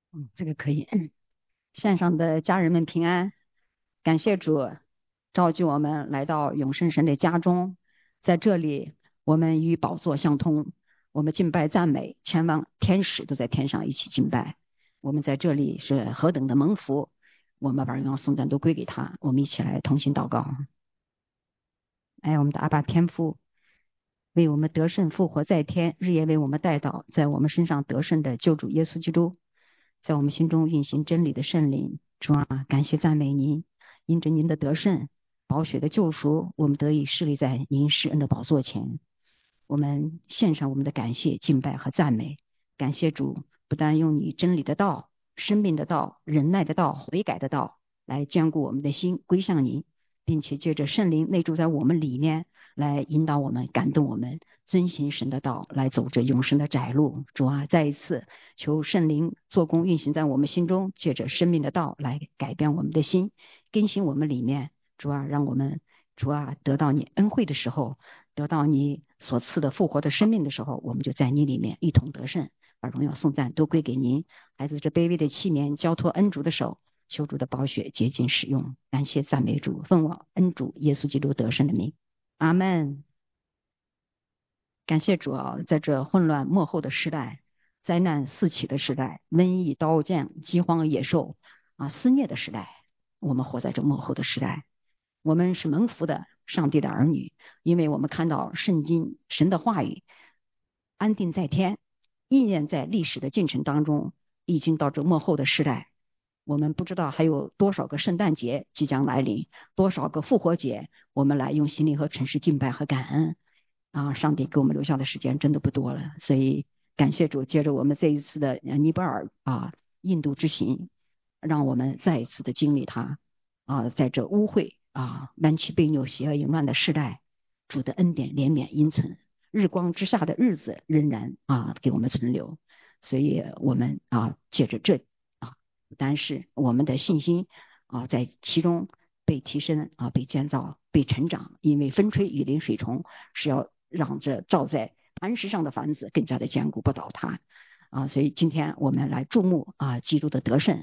这个可以。线上的家人们平安，感谢主召集我们来到永生神的家中，在这里我们与宝座相通，我们敬拜赞美，千万天使都在天上一起敬拜。我们在这里是何等的蒙福，我们把荣耀颂赞都归给他。我们一起来同心祷告。哎，我们的阿爸天父，为我们得胜复活在天，日夜为我们代祷，在我们身上得胜的救主耶稣基督，在我们心中运行真理的圣灵。主啊，感谢赞美您，因着您的得胜、宝血的救赎，我们得以侍立在您施恩的宝座前。我们献上我们的感谢、敬拜和赞美。感谢主，不但用你真理的道、生命的道、忍耐的道、悔改的道来坚固我们的心归向您，并且借着圣灵内住在我们里面，来引导我们、感动我们，遵行神的道，来走着永生的窄路。主啊，再一次求圣灵做工运行在我们心中，借着生命的道来改变我们的心，更新我们里面。主啊，让我们主啊得到你恩惠的时候，得到你所赐的复活的生命的时候，我们就在你里面一同得胜，把荣耀颂赞都归给您。孩子这卑微的器皿交托恩主的手，求主的宝血洁净使用。感谢赞美主，奉我恩主耶稣基督得胜的名，阿门。感谢主啊，在这混乱幕后的时代，灾难四起的时代，瘟疫、刀剑、饥荒、野兽肆虐的时代，我们活在这幕后的时代。我们是蒙福的上帝的儿女，因为我们看到圣经神的话语安定在天，意念在历史的进程当中，已经到这幕后的时代。我们不知道还有多少个圣诞节即将来临，多少个复活节，我们来用心灵和诚实敬拜和感恩上帝给我们留下的时间真的不多了，所以感谢主，借着我们这一次的尼泊尔印度之行，让我们再一次的经历它在这污秽弯曲悖拗、邪恶淫乱的时代，主的恩典、怜悯、阴存，日光之下的日子仍然给我们存留。所以我们借着这不单是我们的信心在其中被提升被建造、被成长，因为风吹雨淋水冲是要让这照在磐石上的房子更加的坚固不倒塌所以今天我们来注目基督的得胜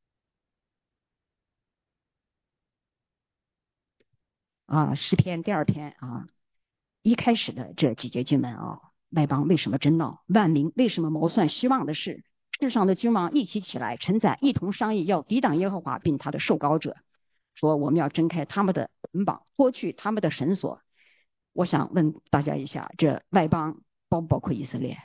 诗篇第二篇一开始的这几节经文外邦为什么争闹？万民为什么谋算虚妄的事？世上的君王一起起来，臣宰一同商议，要抵挡耶和华并他的受膏者，说我们要挣开他们的捆绑，脱去他们的绳索。我想问大家一下，这外邦包不包括以色列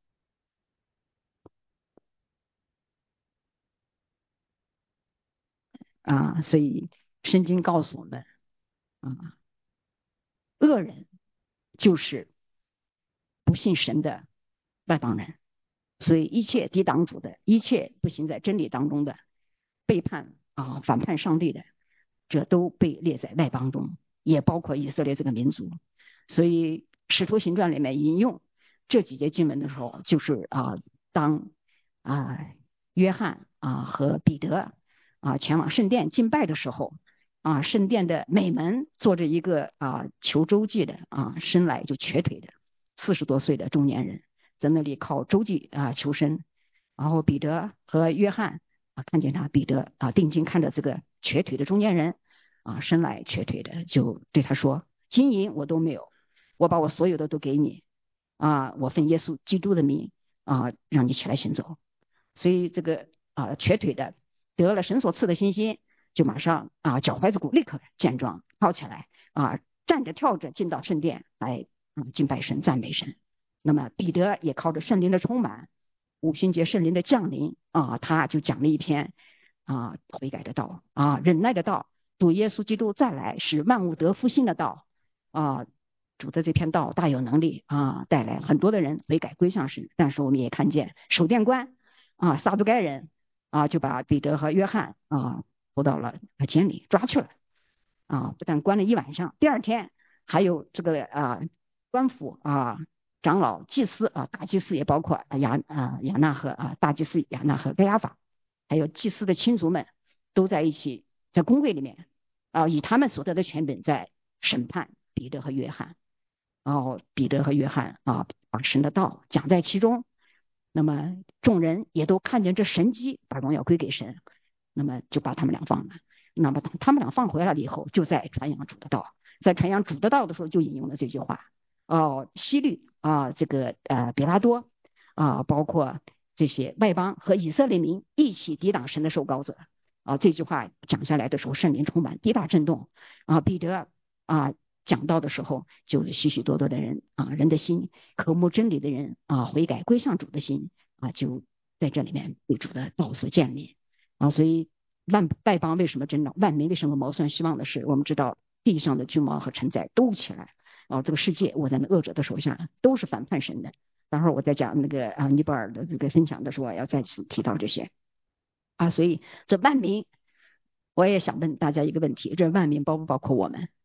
所以圣经告诉我们啊，恶人就是不信神的外邦人。所以一切抵挡主的，一切不行在真理当中的，背叛反叛上帝的，这都被列在外邦中，也包括以色列这个民族。所以使徒行传里面引用这几节经文的时候，就是当约翰和彼得前往圣殿敬拜的时候圣殿的美门坐着一个求周济的生来就瘸腿的40多岁的中年人，在那里靠周济求生。然后彼得和约翰看见他，彼得定睛看着这个瘸腿的中年人生来瘸腿的，就对他说：金银我都没有，我把我所有的都给你我奉耶稣基督的名让你起来行走。所以这个瘸腿的得了神所赐的信心，就马上脚踝子骨立刻健壮，跳起来站着跳着进到圣殿来敬拜神、赞美神。那么彼得也靠着圣灵的充满，五旬节圣灵的降临他就讲了一篇悔改的道忍耐的道，主耶稣基督再来使万物得复兴的道主的这篇道大有能力带来很多的人悔改归向神。但是我们也看见守殿官撒都该人就把彼得和约翰投到了监里抓去了不但关了一晚上，第二天还有这个官府长老、祭司大祭司也包括亚纳和大祭司亚纳和该亚法，还有祭司的亲族们都在一起在公会里面以他们所得的权柄在审判彼得和约翰。彼得和约翰把神的道讲在其中那么众人也都看见这神迹，把荣耀归给神，那么就把他们俩放了。那么他们俩放回来了以后，就在传扬主的道，在传扬主的道的时候，就引用了这句话。希律这个比拉多包括这些外邦和以色列民一起抵挡神的受膏者这句话讲下来的时候，圣灵充满，地大震动彼得讲到的时候，就许许多多的人人的心渴慕真理的人悔改归向主的心就在这里面被主的道所建立所以外邦为什么争闹，万民为什么谋算希望的是，我们知道地上的君王和臣宰都起来这个世界握在那恶者的手下，都是反叛神的。待会儿我在讲那个尼泊尔的这个分享的时候，要再次提到这些所以这万民，我也想问大家一个问题：这万民包不包括我们？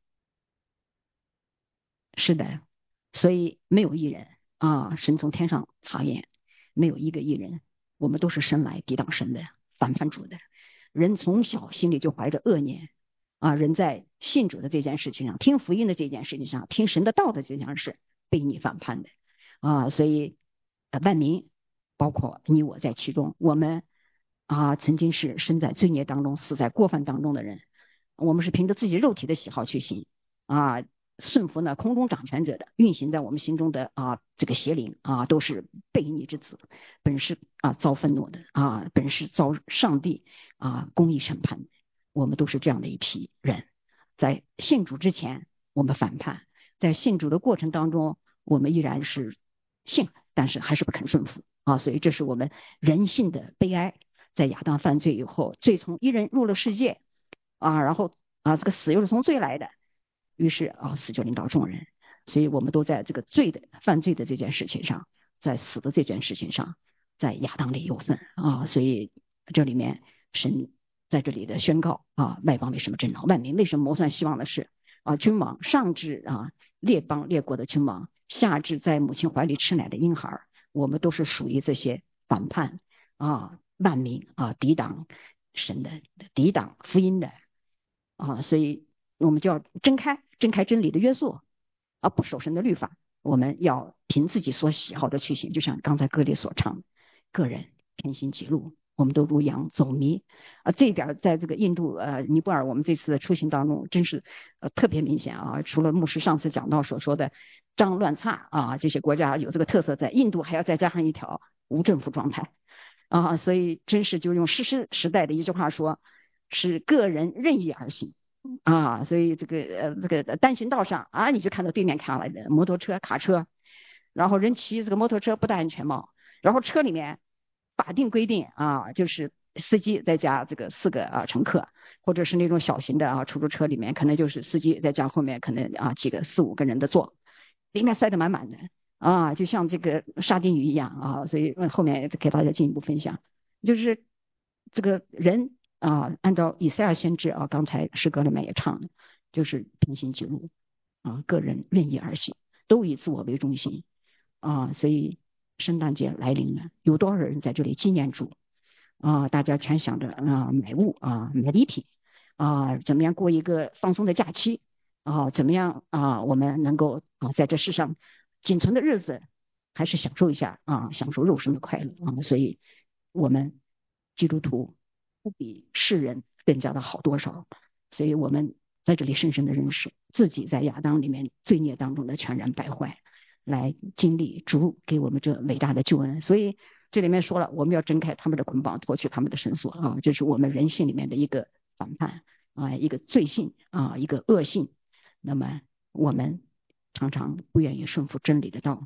是的，所以没有一人神从天上查验，没有一个一人，我们都是生来抵挡神的，反叛主的。人从小心里就怀着恶念人在信主的这件事情上，听福音的这件事情上，听神的道的这件事，被你反叛的所以万民包括你我在其中，我们曾经是身在罪孽当中，死在过犯当中的人，我们是凭着自己肉体的喜好去行顺服呢空中掌权者的运行在我们心中的这个邪灵都是悖逆之子，本是遭愤怒的本是遭上帝公义审判的。我们都是这样的一批人，在信主之前我们反叛，在信主的过程当中我们依然是信，但是还是不肯顺服所以这是我们人性的悲哀。在亚当犯罪以后，罪从一人入了世界然后这个死又是从罪来的，于是死就临到众人。所以我们都在这个犯罪的这件事情上，在死的这件事情上，在亚当里有份所以这里面神在这里的宣告外邦为什么争闹，万民为什么谋算希望的事君王上至列邦列国的君王，下至在母亲怀里吃奶的婴孩，我们都是属于这些反叛万民抵挡神的，抵挡福音的所以我们就要睁开真理的约束不守神的律法，我们要凭自己所喜好的去行，就像刚才歌里所唱，个人偏行己路，我们都如羊走迷这一点在这个印度尼泊尔我们这次的出行当中真是特别明显除了牧师上次讲到所说的脏乱差这些国家有这个特色，在印度还要再加上一条无政府状态所以真是就用诗时代的一句话说，是个人任意而行所以这个单行道上你就看到对面开来的摩托车卡车，然后人骑这个摩托车不戴安全帽，然后车里面法定规定就是司机再加这个4个乘客，或者是那种小型的出租车里面可能就是司机再加后面可能几个4、5个人的座，里面塞得满满的就像这个沙丁鱼一样所以后面给大家进一步分享，就是这个人按照以赛亚先知刚才诗歌里面也唱的，就是平行己路个人任意而行，都以自我为中心所以圣诞节来临了，有多少人在这里纪念主大家全想着买物买礼品怎么样过一个放松的假期怎么样我们能够在这世上仅存的日子还是享受一下享受肉身的快乐所以我们基督徒不比世人更加的好多少，所以我们在这里深深的认识自己在亚当里面罪孽当中的全然败坏，来经历主给我们这伟大的救恩。所以这里面说了，我们要挣开他们的捆绑，脱去他们的绳索这是我们人性里面的一个反叛一个罪性一个恶性。那么我们常常不愿意顺服真理的道，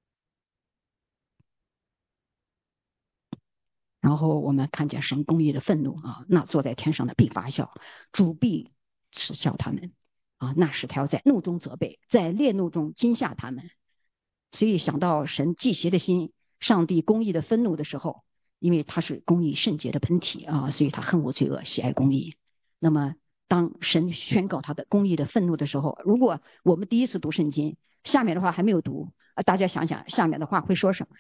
然后我们看见神公义的愤怒那坐在天上的必发笑，主必耻笑他们那时他要在怒中责备，在烈怒中惊吓他们。所以想到神忌邪的心，上帝公义的愤怒的时候，因为他是公义圣洁的本体所以他恨恶罪恶，喜爱公义。那么当神宣告他的公义的愤怒的时候，如果我们第一次读圣经，下面的话还没有读大家想想下面的话会说什么。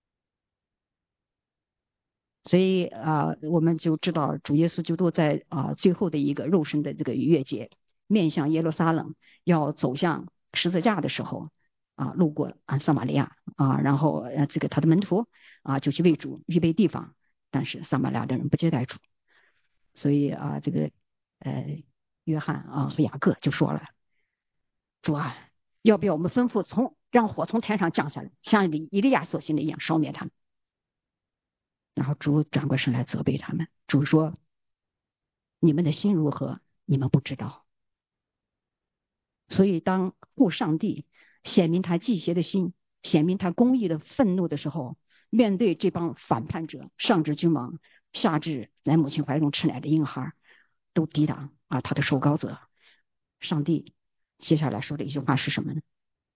所以我们就知道主耶稣基督在最后的一个肉身的这个逾越节，面向耶路撒冷要走向十字架的时候路过撒玛利亚然后这个他的门徒就去为主预备地方，但是撒玛利亚的人不接待主，所以这个约翰和雅各就说了，主要不要我们吩咐让火从天上降下来，像以利亚所行的一样烧灭他们？然后主转过身来责备他们，主说，你们的心如何，你们不知道。所以当父上帝显明他忌邪的心，显明他公义的愤怒的时候，面对这帮反叛者，上至君王，下至在母亲怀中吃奶的婴孩，都抵挡他的受膏者，上帝接下来说的一句话是什么呢？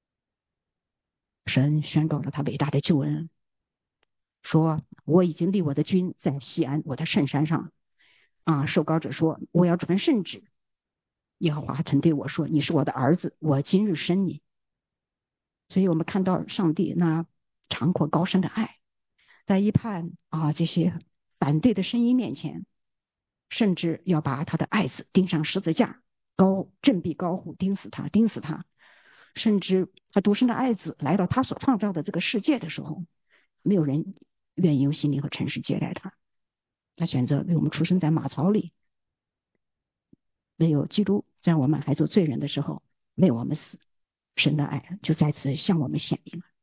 神宣告了他伟大的救恩，说我已经立我的君在西安我的圣山上受膏者说，我要传圣旨，耶和华曾对我说，你是我的儿子，我今日生你。所以我们看到上帝那长阔高深的爱，在一派这些反对的声音面前，甚至要把他的爱子钉上十字架，振臂高呼，钉死他，钉死他。甚至他独生的爱子来到他所创造的这个世界的时候，没有人愿意用心灵和诚实接待他，他选择为我们出生在马槽里，没有基督在我们还做罪人的时候为我们死，神的爱就再次向我们显明了。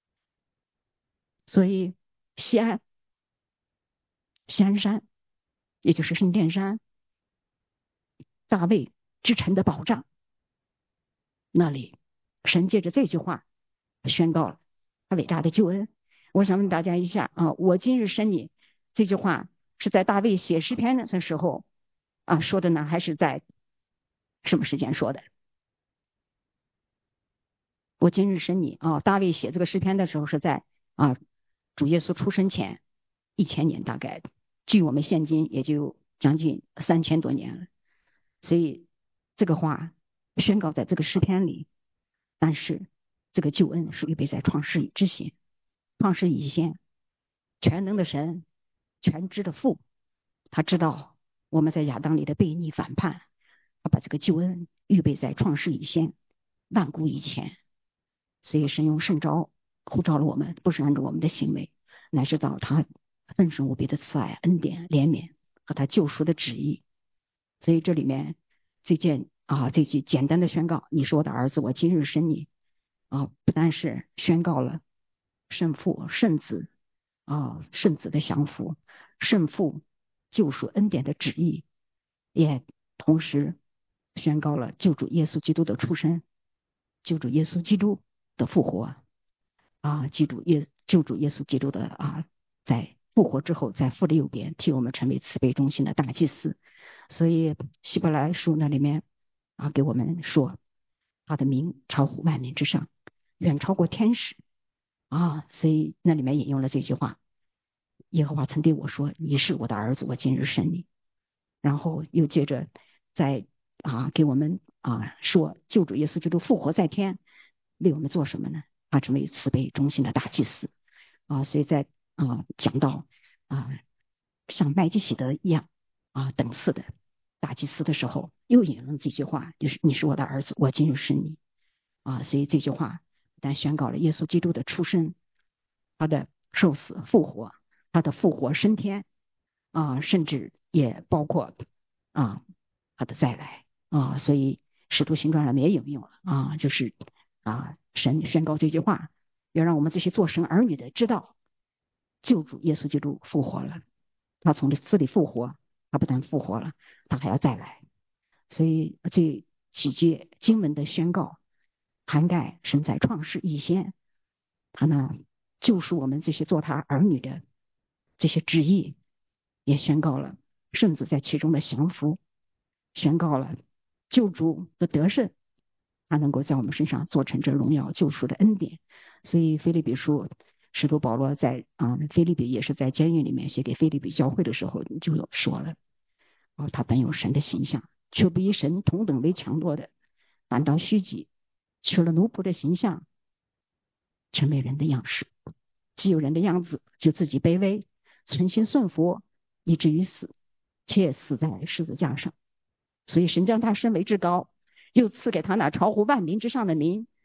所以西安山，也就是圣殿山，大卫之城的保障，那里神借着这句话宣告了他伟大的救恩。我想问大家一下我今日生你这句话是在大卫写诗篇的时候说的呢，还是在什么时间说的？我今日生你大卫写这个诗篇的时候是在主耶稣出生前1000年，大概距我们现今也就将近3000多年了。所以这个话宣告在这个诗篇里，但是这个救恩是预备在创世以之前，创世以前，全能的神，全知的父，他知道我们在亚当里的悖逆反叛，他把这个救恩预备在创世以前，万古以前。所以神用圣召呼召了我们，不是按照我们的行为，乃是到他丰盛无比的慈爱、恩典、怜悯和他救赎的旨意。所以这里面这句简单的宣告，你是我的儿子，我今日生你不单是宣告了圣父、圣子圣子的降服，圣父救赎恩典的旨意，也同时宣告了救主耶稣基督的出生，救主耶稣基督的复活救主耶稣基督的在复活之后，在父的右边替我们成为慈悲忠心的大祭司。所以希伯来书那里面给我们说，他的名超乎万民之上，远超过天使所以那里面引用了这句话，耶和华曾对我说，你是我的儿子，我今日生你。然后又接着在给我们说，救主耶稣基督复活在天，为我们做什么呢？成为慈悲忠心的大祭司所以在讲到像麦基洗德一样等次的大祭司的时候，又引用了这句话，就是你是我的儿子，我今日生你所以这句话不但宣告了耶稣基督的出生，他的受死复活，他的复活升天甚至也包括他的再来所以使徒行传上面也引用了就是神宣告这句话，要让我们这些做神儿女的知道，救主耶稣基督复活了，他从死里复活，他不但复活了，他还要再来。所以这几节经文的宣告，涵盖神在创世以前，他呢救赎我们这些做他儿女的这些旨意，也宣告了圣子在其中的降服，宣告了救主的得胜，他能够在我们身上做成这荣耀救赎的恩典。所以腓立比书使徒保罗在腓立比也是在监狱里面写给腓立比教会的时候就有说了他本有神的形象，却不以神同等为强夺的，反倒虚己，取了奴仆的形象，成为人的样式。既有人的样子，就自己卑微，存心顺服，以至于死，且死在十字架上。所以神将他升为至高，又赐给他那超乎万民之上的名，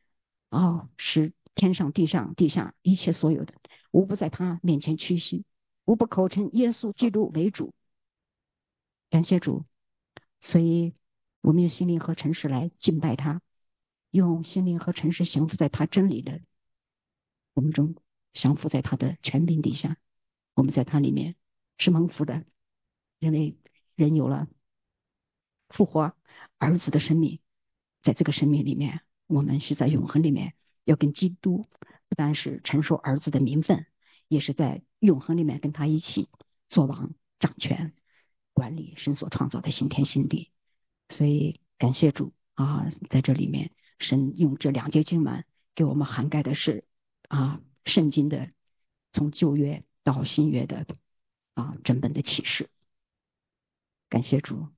使天上地上地下一切所有的无不在他面前屈膝，无不口称耶稣基督为主。感谢主。所以我们用心灵和诚实来敬拜他，用心灵和诚实降服在他真理的我们中，降服在他的权柄底下。我们在他里面是蒙福的，因为人有了复活儿子的生命，在这个生命里面，我们是在永恒里面要跟基督不单是承受儿子的名分，也是在永恒里面跟他一起做王掌权，管理神所创造的新天新地。所以感谢主在这里面神用这2节经文给我们涵盖的是圣经的从旧约到新约的整本的启示。感谢主。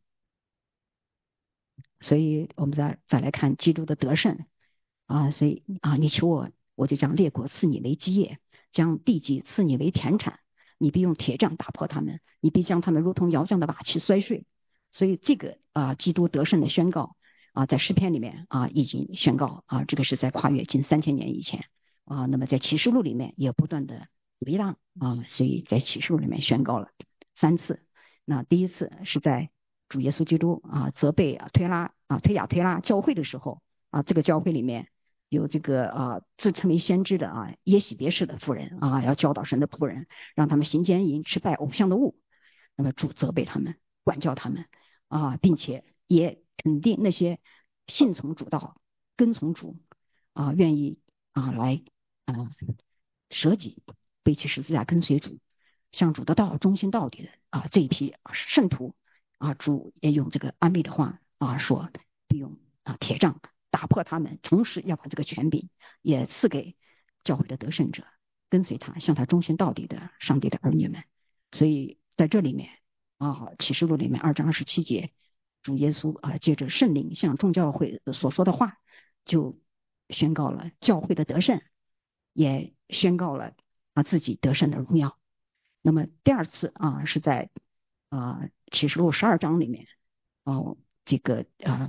所以我们再来看基督的得胜所以你求我，我就将列国赐你为基业，将地级赐你为田产，你必用铁杖打破他们，你必将他们如同窑匠的瓦器摔碎。所以这个基督得胜的宣告在诗篇里面已经宣告这个是在跨越近3000年以前那么在启示录里面也不断的回荡所以在启示录里面宣告了3次。那第一次是在主耶稣基督责备推雅推拉教会的时候这个教会里面有这个自称为先知的耶洗别氏的妇人要教导神的仆人，让他们行奸淫，吃拜偶像的物。那么主责备他们，管教他们并且也肯定那些信从主道、跟从主愿意来舍己背起十字架跟随主，向主的道忠心到底的这一批圣徒主也用这个安慰的话说，必用铁杖打破他们，同时要把这个权柄也赐给教会的得胜者，跟随他向他忠心到底的上帝的儿女们。所以在这里面启示录里面2章27节，主耶稣借着圣灵向众教会所说的话，就宣告了教会的得胜，也宣告了自己得胜的荣耀。那么第2次是在启示录12章里面这个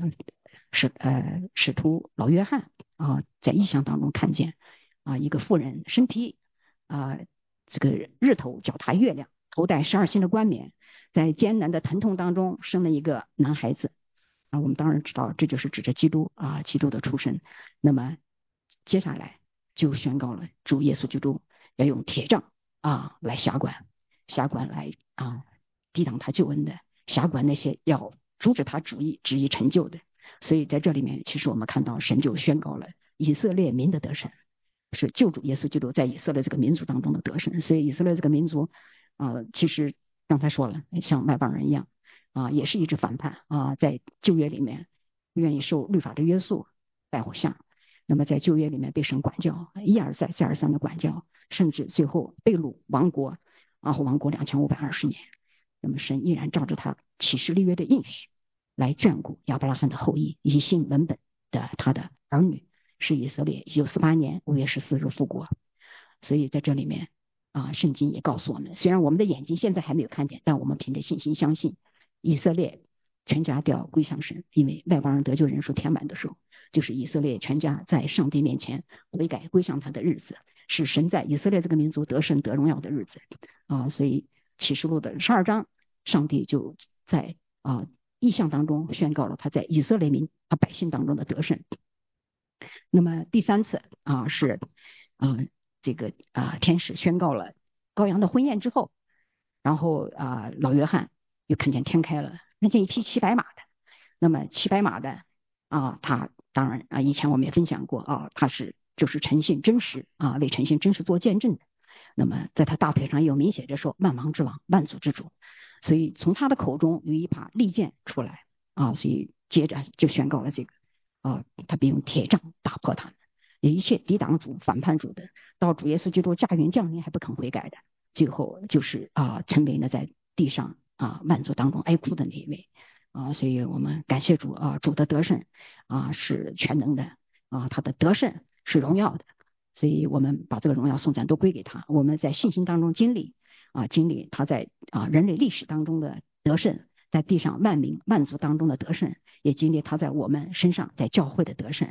使徒老约翰在异象当中看见一个妇人身披这个日头脚踏月亮，头戴12星的冠冕，在艰难的疼痛当中生了一个男孩子我们当然知道这就是指着基督基督的出生。那么接下来就宣告了主耶稣基督要用铁杖来辖管来抵挡他救恩的，辖管那些要阻止他旨意成就的。所以在这里面其实我们看到神就宣告了以色列民的得胜，是救主耶稣基督在以色列这个民族当中的得胜。所以以色列这个民族其实刚才说了像外邦人一样也是一直反叛在旧约里面不愿意受律法的约束，拜偶像。那么在旧约里面被神管教，一而再再而三的管教，甚至最后被掳亡国亡国2520年。那么神依然照着他启示立约的应许来眷顾亚伯拉罕的后裔以信文本的他的儿女，是以色列1948年5月14日复国。所以在这里面圣经也告诉我们，虽然我们的眼睛现在还没有看见，但我们凭着信心相信以色列全家都要归向神，因为外邦人得救人数填满的时候，就是以色列全家在上帝面前悔改归向他的日子，是神在以色列这个民族得胜得荣耀的日子所以启示录的12章，上帝就在异象当中宣告了他在以色列民百姓当中的得胜。那么第3次是这个天使宣告了羔羊的婚宴之后，然后老约翰又看见天开了，看见一匹骑白马的。那么骑白马的他当然以前我们也分享过他就是诚信真实为诚信真实做见证的。那么在他大腿上有明写着说万王之王万族之主，所以从他的口中有一把利剑出来所以接着就宣告了这个他必用铁杖打破他们，一切抵挡主反叛主的，到主耶稣基督驾云降临还不肯悔改的，最后就是成为了在地上万族当中哀哭的那一位所以我们感谢主主的得胜是全能的他的得胜是荣耀的，所以我们把这个荣耀颂赞都归给他。我们在信心当中经历他在人类历史当中的得胜，在地上万民万族当中的得胜，也经历他在我们身上在教会的得胜。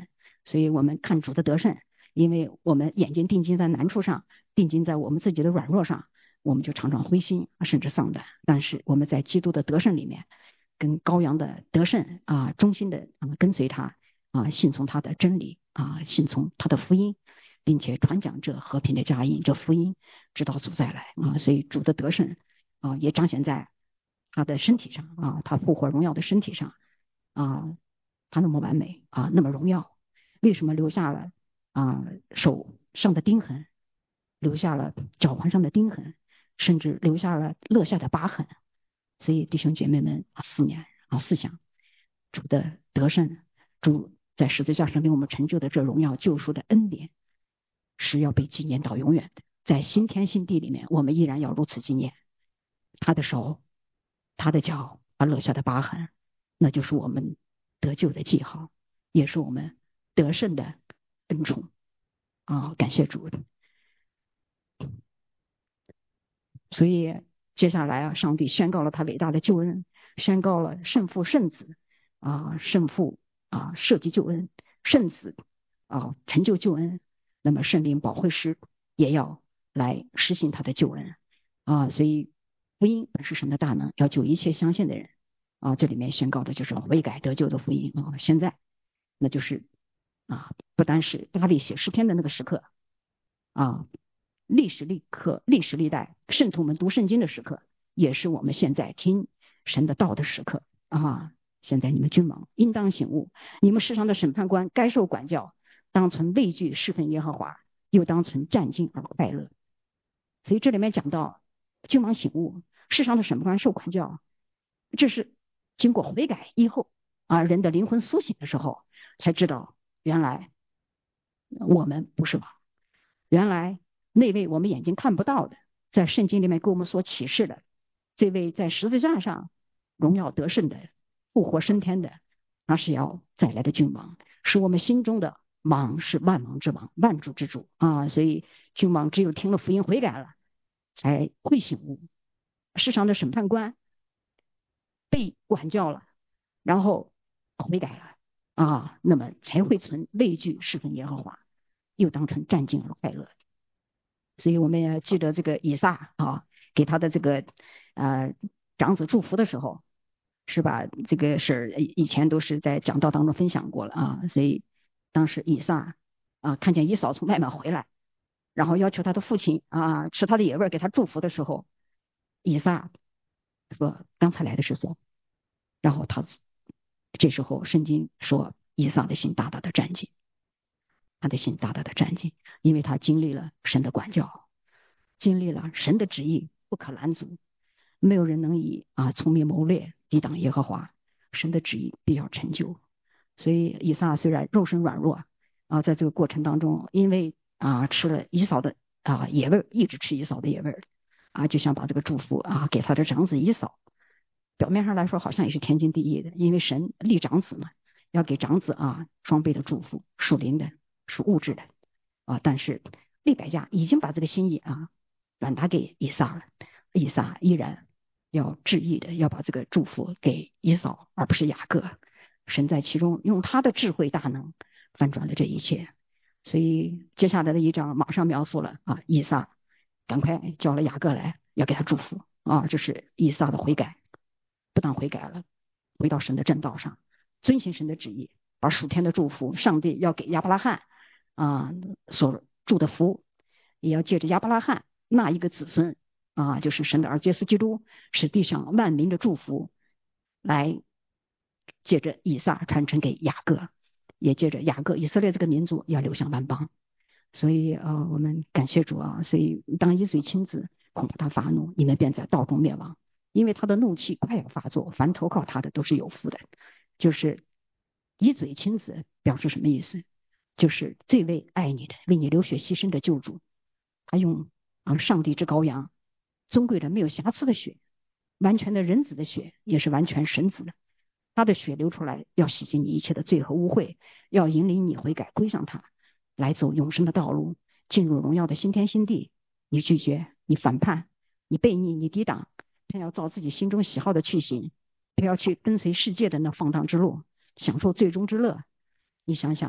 所以我们看主的得胜，因为我们眼睛定睛在难处上，定睛在我们自己的软弱上，我们就常常灰心甚至丧胆。但是我们在基督的得胜里面，跟羔羊的得胜忠心的跟随他信从他的真理信从他的福音，并且传讲这和平的佳音，这福音直到主再来所以主的得胜也彰显在他的身体上他复活荣耀的身体上他那么完美那么荣耀，为什么留下了手上的钉痕，留下了脚环上的钉痕，甚至留下了勒下的疤痕？所以弟兄姐妹们思想主的得胜，主在十字架上为我们成就的这荣耀救赎的恩典是要被纪念到永远的，在新天新地里面我们依然要如此纪念他的手，他的脚，他勒下的疤痕，那就是我们得救的记号，也是我们得胜的恩宠感谢主。所以接下来上帝宣告了他伟大的救恩，宣告了圣父圣子圣父设计救恩，圣子成就救恩，那么圣灵保惠师也要来实行他的救恩所以福音本是神的大能，要救一切相信的人这里面宣告的就是悔改得救的福音现在那就是不单是大卫写诗篇的那个时刻历史历代圣徒们读圣经的时刻，也是我们现在听神的道的时刻现在你们君王应当醒悟，你们世上的审判官该受管教，当存畏惧侍奉耶和华，又当存战兢而快乐。所以这里面讲到君王醒悟，世上的审判官受管教，这是经过悔改以后人的灵魂苏醒的时候才知道，原来我们不是王，原来那位我们眼睛看不到的，在圣经里面给我们所启示的这位在十字架上荣耀得胜的复活升天的，他是要再来的君王，是我们心中的王，是万王之王，万主之主所以君王只有听了福音悔改了才会醒悟，世上的审判官被管教了，然后悔改了那么才会存畏惧侍奉耶和华，又当成战兢而快乐。所以我们也记得这个以撒给他的这个长子祝福的时候，是吧？这个事以前都是在讲道当中分享过了所以当时以撒看见以扫从外面回来，然后要求他的父亲吃他的野味给他祝福的时候，以撒说刚才来的是谁？然后这时候圣经说以撒的心大大的战兢，他的心大大的战兢，因为他经历了神的管教，经历了神的旨意不可拦阻，没有人能以聪明谋略抵挡耶和华，神的旨意必要成就。所以以撒虽然肉身软弱在这个过程当中，因为吃了以扫的野味，一直吃以扫的野味就想把这个祝福给他的长子以扫。表面上来说好像也是天经地义的，因为神立长子嘛，要给长子双倍的祝福，属灵的属物质的但是利百加已经把这个心意转达给以撒了，以撒依然要执意的要把这个祝福给以扫，而不是雅各。神在其中用他的智慧大能翻转了这一切。所以接下来的一章马上描述了以撒赶快叫了雅各来，要给他祝福这是以撒的悔改，不但悔改了，回到神的正道上，遵行神的旨意，把属天的祝福，上帝要给亚伯拉罕所祝的福，也要借着亚伯拉罕那一个子孙就是神的儿子耶稣基督，使地上万民的祝福来借着以撒传承给雅各，也借着雅各以色列这个民族要流向万邦。所以我们感谢主所以当一嘴亲子恐怕他发怒，你们便在道中灭亡，因为他的怒气快要发作，凡投靠他的都是有福的。就是以嘴亲子表示什么意思？就是这位爱你的为你流血牺牲的救主，他用上帝之羔羊，尊贵的没有瑕疵的血，完全的人子的血，也是完全神子的，他的血流出来要洗净你一切的罪和污秽，要引领你悔改归向他，来走永生的道路，进入荣耀的新天新地。你拒绝，你反叛，你悖逆，你抵挡，偏要照自己心中喜好的去行，偏要去跟随世界的那放荡之路，享受最终之乐。你想想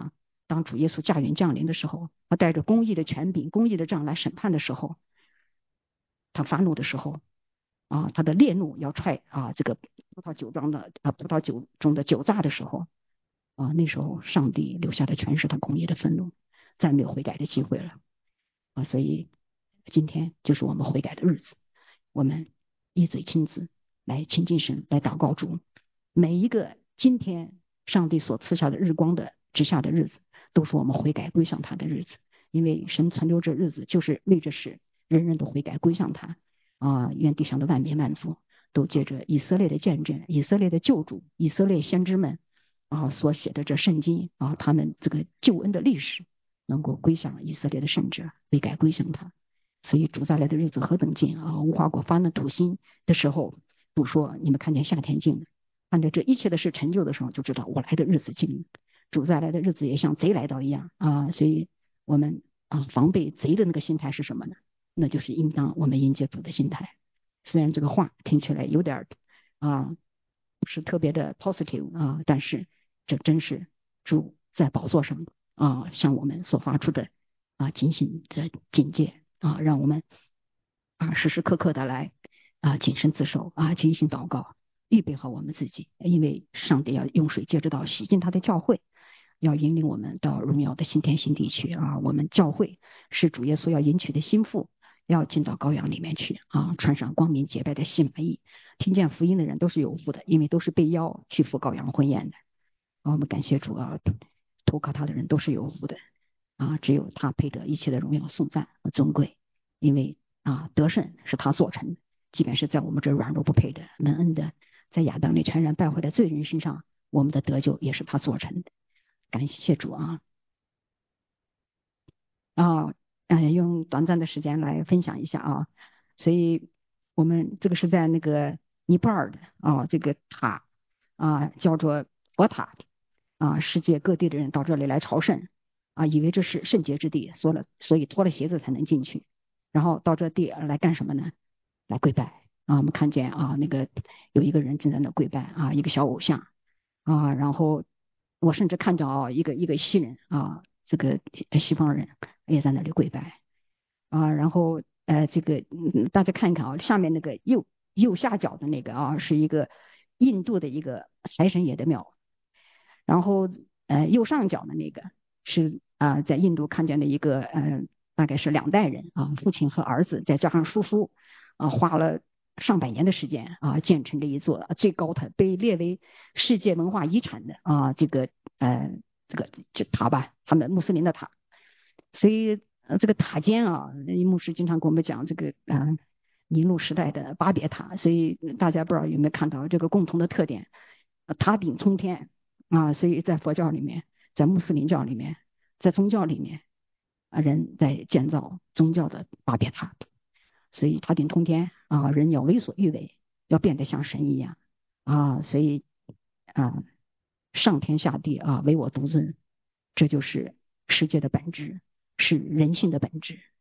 当主耶稣驾云降临的时候，他带着公义的权柄、公义的杖来审判的时候，他发怒的时候他的烈怒要踹这个葡萄酒中的酒榨的时候那时候上帝留下的全是他公义的愤怒，再没有悔改的机会了所以今天就是我们悔改的日子，我们一嘴亲自来亲近神，来祷告主。每一个今天上帝所赐下的日光的之下的日子，都是我们悔改归向他的日子，因为神存留这日子，就是为着使人人都悔改归向他愿地上的万民万族都借着以色列的见证、以色列的救主、以色列先知们所写的这圣经他们这个救恩的历史能够归向以色列的圣者，悔改归向他。所以主再来的日子何等近无花果发那土心的时候，主说你们看见夏天近了，看着这一切的事成就的时候，就知道我来的日子近了。主再来的日子也像贼来到一样所以我们防备贼的那个心态是什么呢？那就是应当我们迎接主的心态。虽然这个话听起来有点不是特别的 positive 但是这真是主在宝座上向我们所发出的警醒的警戒让我们时时刻刻的来谨慎自守警醒祷告，预备好我们自己，因为上帝要用水接着到洗净他的教会，要引领我们到荣耀的新天新地去我们教会是主耶稣要迎娶的心腹，要进到羔羊里面去穿上光明洁白的细麻衣。听见福音的人都是有福的，因为都是被邀去赴羔羊婚宴的我们感谢主投靠他的人都是有福的只有他配得一切的荣耀颂赞和尊贵，因为得胜是他做成的，即便是在我们这软弱不配的蒙恩的，在亚当里全然败坏的罪人身上，我们的得救也是他做成的。感谢主用短暂的时间来分享一下所以我们这个是在那个尼泊尔的这个塔叫做佛塔世界各地的人到这里来朝圣以为这是圣洁之地，所以脱了鞋子才能进去，然后到这地来干什么呢？来跪拜我们看见那个有一个人正在那跪拜一个小偶像然后我甚至看到一个西人这个西方人也在那里跪拜然后这个大家看一看下面那个右下角的那个是一个印度的一个财神爷的庙，然后右上角的那个是在印度看见的一个大概是2代人父亲和儿子再加上叔父花了上百年的时间建成这一座最高的被列为世界文化遗产的这个塔吧，他们穆斯林的塔。所以这个塔尖牧师经常跟我们讲这个尼禄时代的巴别塔，所以大家不知道有没有看到这个共同的特点塔顶冲天所以在佛教里面，在穆斯林教里面，在宗教里面人在建造宗教的巴别塔，所以塔顶通天人要为所欲为，要变得像神一样所以上天下地唯我独尊，这就是世界的本质，是人性的本质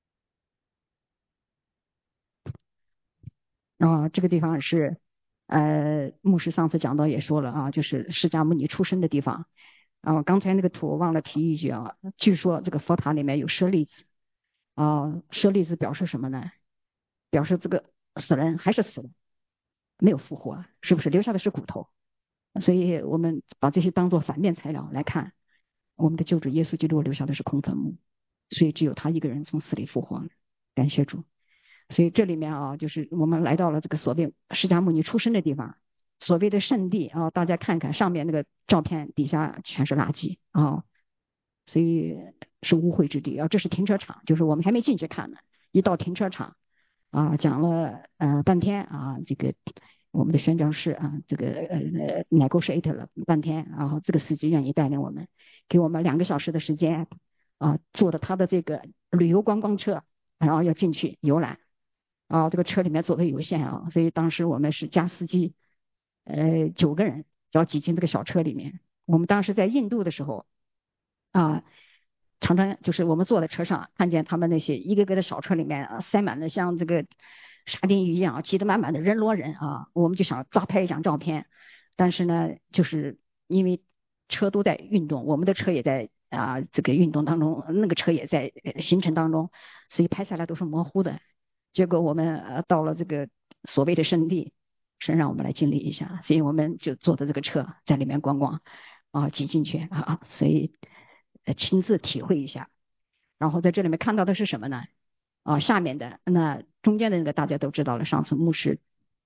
这个地方是牧师上次讲到也说了就是释迦牟尼出生的地方刚才那个图我忘了提一句据说这个佛塔里面有舍利子舍利子表示什么呢？表示这个死人还是死了，没有复活，是不是留下的是骨头？所以我们把这些当做反面材料来看，我们的救主耶稣基督留下的是空坟墓，所以只有他一个人从死里复活了，感谢主。所以这里面就是我们来到了这个所谓释迦牟尼出生的地方，所谓的圣地大家看看上面那个照片底下全是垃圾所以是污秽之地这是停车场，就是我们还没进去看呢，一到停车场讲了半天这个我们的宣教士这个negotiate 了半天，然后这个司机愿意带领我们，给我们2个小时的时间坐的他的这个旅游观光车，然后要进去游览这个车里面座位有限所以当时我们是加司机9个人要挤进这个小车里面。我们当时在印度的时候常常就是我们坐在车上看见他们那些一个个的小车里面塞满了像这个沙丁鱼一样挤得满满的人罗人我们就想抓拍一张照片，但是呢就是因为车都在运动，我们的车也在这个运动当中，那个车也在行程当中，所以拍下来都是模糊的。结果我们到了这个所谓的圣地，是让我们来经历一下，所以我们就坐的这个车在里面逛逛挤进去所以亲自体会一下。然后在这里面看到的是什么呢？下面的那中间的那个大家都知道了，上次牧师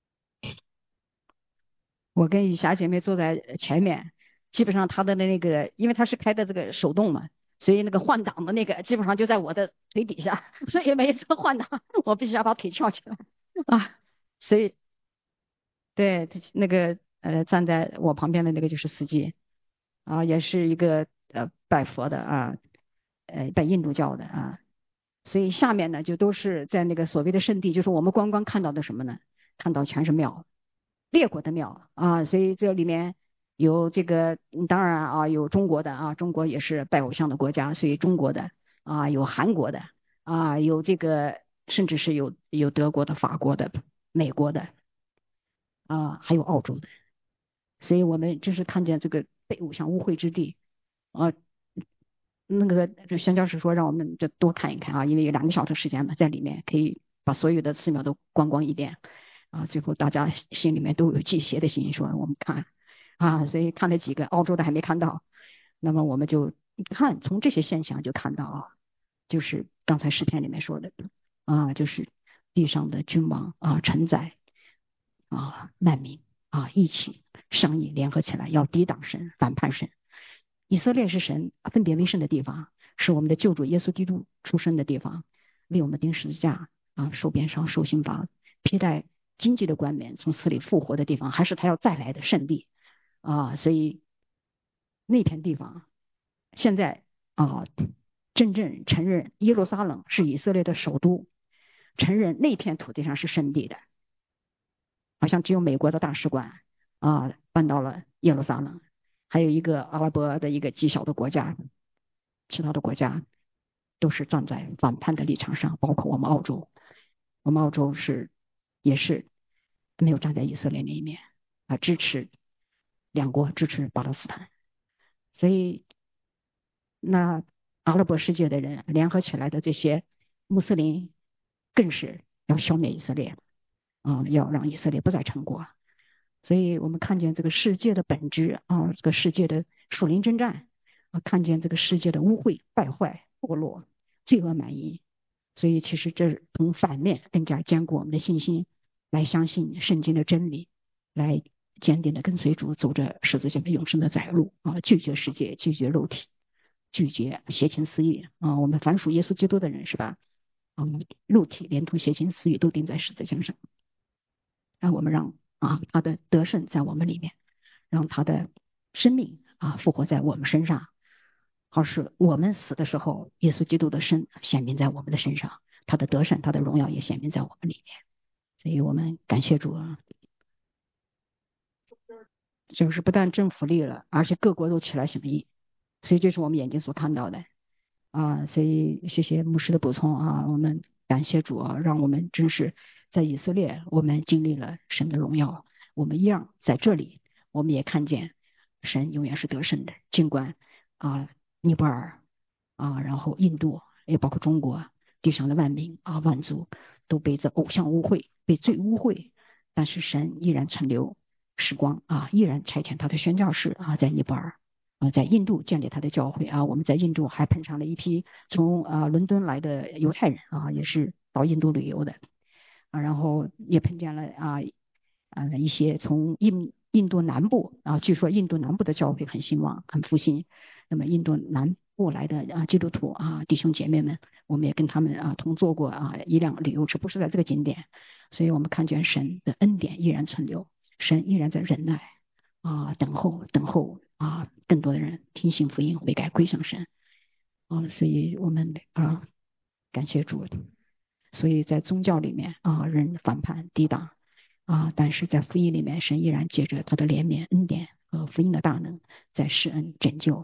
我跟雨霞姐妹坐在前面，基本上她的那个，因为她是开的这个手动嘛，所以那个换挡的那个基本上就在我的腿底下，所以每一次换挡我必须要把腿翘起来所以对那个站在我旁边的那个就是司机也是一个拜佛的拜印度教的所以下面呢就都是在那个所谓的圣地，就是我们观光看到的什么呢？看到全是庙。列国的庙所以这里面有这个，当然有中国的中国也是拜偶像的国家，所以中国的有韩国的有这个，甚至是有德国的、法国的、美国的还有澳洲的，所以我们真是看见这个被偶像污秽之地啊。那个就宣教士说，让我们就多看一看因为有2个小时时间嘛，在里面可以把所有的寺庙都观光一遍最后大家心里面都有忌邪的心，说我们看所以看了几个，澳洲的还没看到，那么我们就看从这些现象就看到就是刚才诗篇里面说的就是地上的君王臣宰难民一起商议联合起来要抵挡神、反叛神。以色列是神分别为圣的地方，是我们的救主耶稣基督出生的地方，为我们钉十字架受鞭伤、受刑罚、披戴荆棘的冠冕，从死里复活的地方，还是他要再来的圣地所以那片地方现在真正承认耶路撒冷是以色列的首都，承认那片土地上是圣地的，好像只有美国的大使馆搬到了耶路撒冷，还有一个阿拉伯的一个极小的国家，其他的国家都是站在反叛的立场上，包括我们澳洲，我们澳洲也是没有站在以色列那一面支持两国，支持巴勒斯坦，所以那阿拉伯世界的人联合起来的这些穆斯林，更是要消灭以色列要让以色列不再成国。所以我们看见这个世界的本质这个世界的属灵征战看见这个世界的污秽、败坏、堕落、罪恶满盈。所以其实这从反面更加坚固我们的信心，来相信圣经的真理，来坚定的跟随主，走着十字架的永生的窄路拒绝世界，拒绝肉体，拒绝邪情私欲我们凡属耶稣基督的人是吧肉体连同邪情私欲都钉在十字架上，让我们让他的得胜在我们里面，让他的生命复活在我们身上，好使我们死的时候，耶稣基督的生显明在我们的身上，他的得胜、他的荣耀也显明在我们里面。所以我们感谢主就是不但政府立了，而且各国都起来响应，所以这是我们眼睛所看到的所以谢谢牧师的补充我们感谢主让我们真是在以色列，我们经历了神的荣耀，我们一样在这里，我们也看见神永远是得胜的，尽管尼泊尔然后印度也包括中国地上的万民万族都被这偶像污秽，被罪污秽，但是神依然存留时光依然差遣他的宣教士在尼泊尔在印度建立他的教会我们在印度还碰上了一批从伦敦来的犹太人也是到印度旅游的然后也碰见了一些从印度南部据说印度南部的教会很兴旺，很复兴。那么印度南部来的基督徒弟兄姐妹们，我们也跟他们同坐过一辆旅游车，不是在这个景点，所以我们看见神的恩典依然存留，神依然在忍耐等候更多的人听信福音悔改归向神所以我们感谢主。所以在宗教里面人反叛抵挡但是在福音里面，神依然借着他的怜悯、恩典和福音的大能，在施恩拯救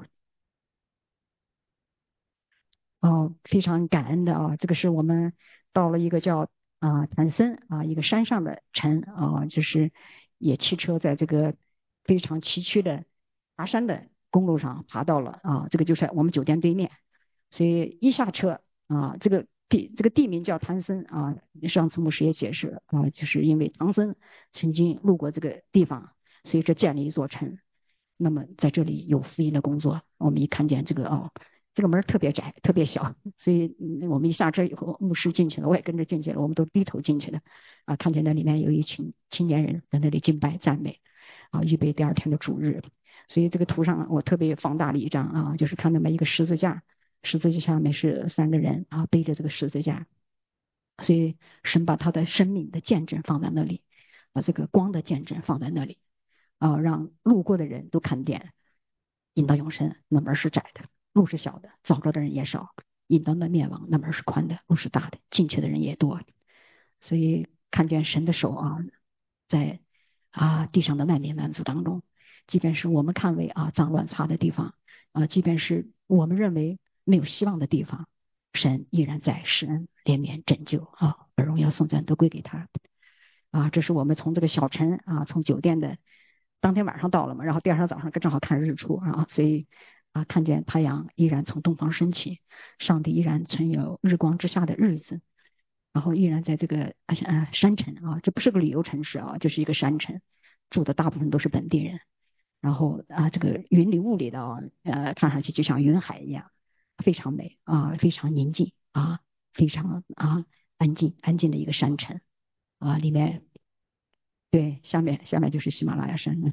非常感恩的这个是我们到了一个叫坦森一个山上的城就是也骑车在这个非常崎岖的爬山的公路上爬到了这个就是我们酒店对面，所以一下车这个地名叫唐僧上次牧师也解释了就是因为唐僧曾经路过这个地方，所以这建了一座城。那么在这里有福音的工作，我们一看见这个门特别窄，特别小，所以我们一下车以后，牧师进去了，我也跟着进去了，我们都低头进去的看见那里面有一群青年人在那里敬拜赞美预备第二天的主日。所以这个图上我特别放大了一张就是看那么一个十字架，十字架下面是3个人背着这个十字架，所以神把他的生命的见证放在那里，把这个光的见证放在那里让路过的人都看见，引到永生那门是窄的，路是小的，找着的人也少；引到那灭亡那门是宽的，路是大的，进去的人也多。所以看见神的手在地上的万民万族当中，即便是我们看为脏乱差的地方即便是我们认为没有希望的地方，神依然在施恩怜悯拯救把荣耀颂赞都归给他这是我们从这个小城从酒店的当天晚上到了嘛，然后第二天早上正好看日出所以看见太阳依然从东方升起，上帝依然存有日光之下的日子，然后依然在这个山城这不是个旅游城市就是一个山城，住的大部分都是本地人，然后这个云里雾里的看上去就像云海一样，非常美非常宁静非常安静的一个山城里面对下面就是喜马拉雅山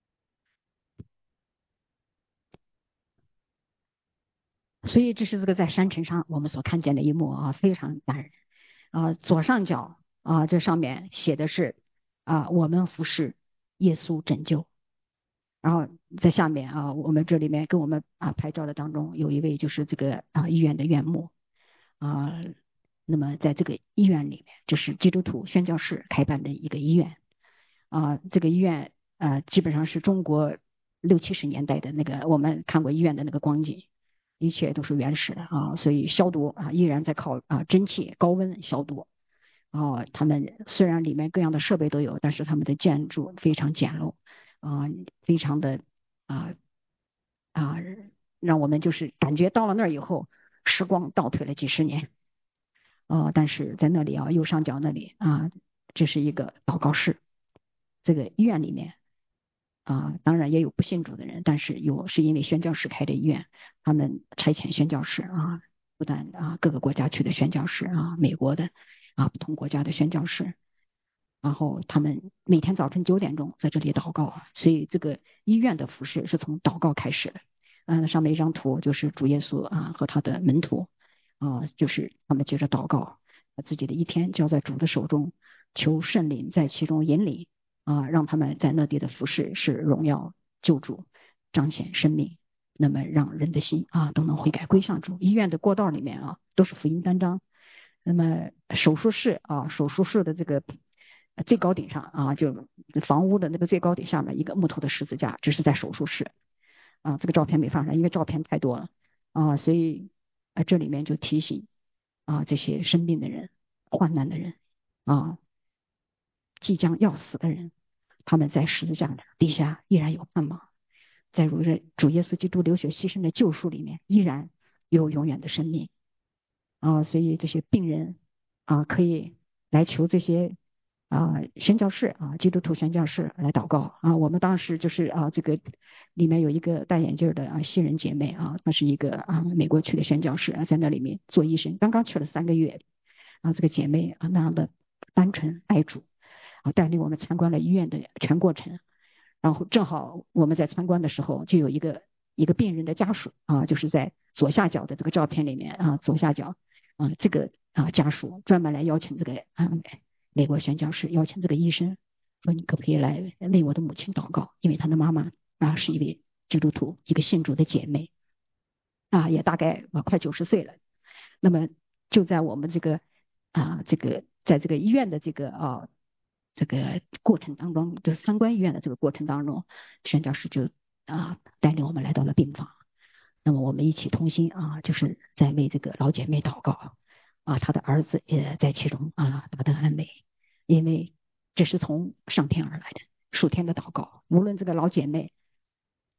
所以这是这个在山城上我们所看见的一幕非常感人左上角这上面写的是我们服侍耶稣拯救，然后在下面我们这里面跟我们拍照的当中有一位就是这个医院的院牧啊，那么在这个医院里面，这是基督徒宣教士开办的一个医院这个医院基本上是中国60、70年代的那个我们看过医院的那个光景，一切都是原始的所以消毒依然在靠蒸汽高温消毒他们虽然里面各样的设备都有，但是他们的建筑非常简陋非常的啊啊，让我们就是感觉到了那儿以后，时光倒退了几十年但是在那里右上角那里这是一个祷告室，这个医院里面当然也有不信主的人，但是是因为宣教士开的医院，他们差遣宣教士不但各个国家去的宣教士美国的不同国家的宣教士，然后他们每天早晨9点钟在这里祷告，所以这个医院的服饰是从祷告开始的。上面一张图就是主耶稣和他的门徒就是他们接着祷告，把自己的一天交在主的手中，求圣灵在其中引领让他们在那地的服饰是荣耀救主，彰显生命，那么让人的心都能悔改归向主。医院的过道里面都是福音单张。那么手术室的这个最高顶上就房屋的那个最高顶下面一个木头的十字架，这是在手术室这个照片没放上，因为照片太多了所以这里面就提醒这些生病的人、患难的人即将要死的人，他们在十字架底下依然有盼望，在主耶稣基督流血牺牲的救赎里面，依然有永远的生命所以这些病人可以来求这些宣教士基督徒宣教士来祷告我们当时就是这个里面有一个戴眼镜的新人姐妹她是一个美国去的宣教士在那里面做医生，刚刚去了3个月这个姐妹那样的单纯爱主带领我们参观了医院的全过程，然后正好我们在参观的时候就有一个病人的家属就是在左下角的这个照片里面左下角这个家属专门来邀请这个美国宣教士邀请这个医生说你可不可以来为我的母亲祷告，因为他的妈妈是一位基督徒，一个信主的姐妹也大概快90岁了。那么就在我们这个在这个医院的这个过程当中，就是参观医院的这个过程当中，宣教士就带领我们来到了病房。那么我们一起同心就是在为这个老姐妹祷告她的儿子也在其中得到安慰，因为这是从上天而来的属天的祷告。无论这个老姐妹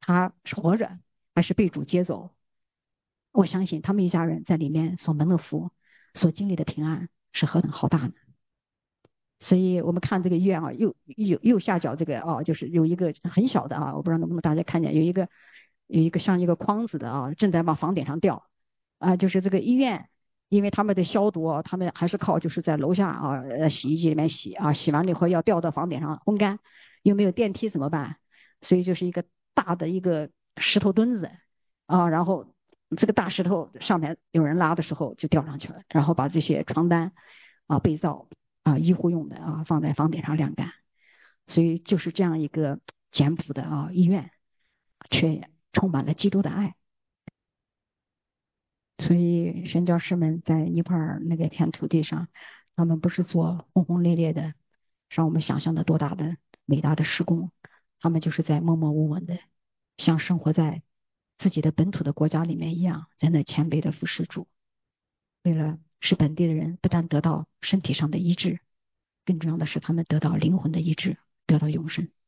他是活着还是被主接走。我相信他们一家人在里面所蒙的福，所经历的平安是何等浩大呢？所以我们看这个医院啊，右下角这个啊，就是有一个很小的啊，我不知道能不能大家看见，有一个像一个筐子的啊，正在往房顶上掉啊，就是这个医院，因为他们的消毒啊，他们还是靠就是在楼下啊洗衣机里面洗啊，洗完了以后要吊到房顶上烘干，又没有电梯怎么办？所以就是一个大的一个石头墩子啊，然后这个大石头上面有人拉的时候就吊上去了，然后把这些床单啊被罩。啊，医护用的啊，放在房顶上晾干，所以就是这样一个简朴的啊医院，却充满了基督的爱。所以宣教师们在尼泊尔那个片土地上，他们不是做轰轰烈烈的，让我们想象的多大的伟大的施工，他们就是在默默无闻的，像生活在自己的本土的国家里面一样，在那谦卑的服侍主，为了使本地的人不但得到身体上的医治，更重要的是他们得到灵魂的医治，得到永生。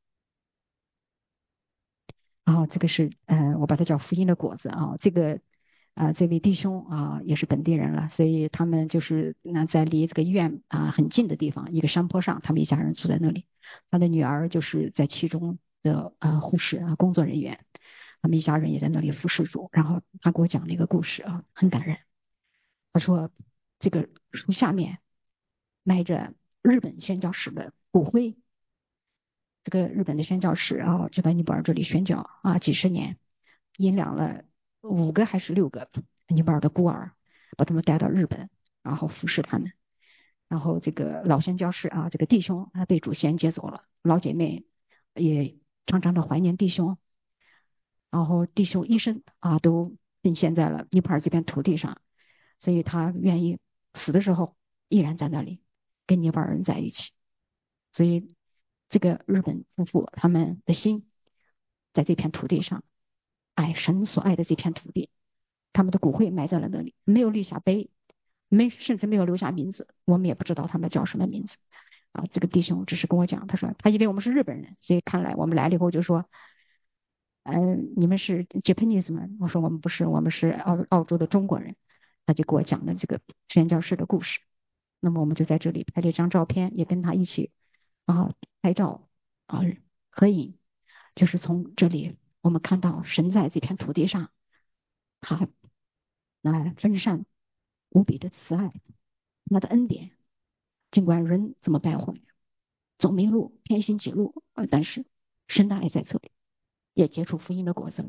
然后这个是我把它叫福音的果子啊，这个这位弟兄啊也是本地人了，所以他们就是在离这个医院啊很近的地方，一个山坡上，他们一家人住在那里，他的女儿就是在其中的护士啊工作人员，他们一家人也在那里服侍主。然后他给我讲了一个故事啊，很感人。他说这个树下面埋着日本宣教士的骨灰。这个日本的宣教士啊，就在尼泊尔这里宣教啊，几十年，引领了5个还是6个尼泊尔的孤儿，把他们带到日本，然后服侍他们。然后这个老宣教士啊，这个弟兄他被主先接走了，老姐妹也常常的怀念弟兄，然后弟兄一生啊都奉献在了尼泊尔这片土地上，所以他愿意死的时候依然在那里跟尼泊尔人在一起。所以这个日本夫妇他们的心在这片土地上，爱神所爱的这片土地，他们的骨灰埋在了那里，没有立下碑，甚至没有留下名字，我们也不知道他们叫什么名字啊。这个弟兄只是跟我讲，他说他以为我们是日本人，所以看来我们来了以后就说，你们是 Japanese 吗？我说我们不是，我们是澳洲的中国人。他就给我讲了这个宣教士的故事。那么我们就在这里拍了一张照片，也跟他一起啊拍照啊合影，就是从这里我们看到神在这片土地上，他分散无比的慈爱，他的恩典，尽管人怎么败坏，走迷路，偏行己路，但是神的爱在这里，也结出福音的果子来。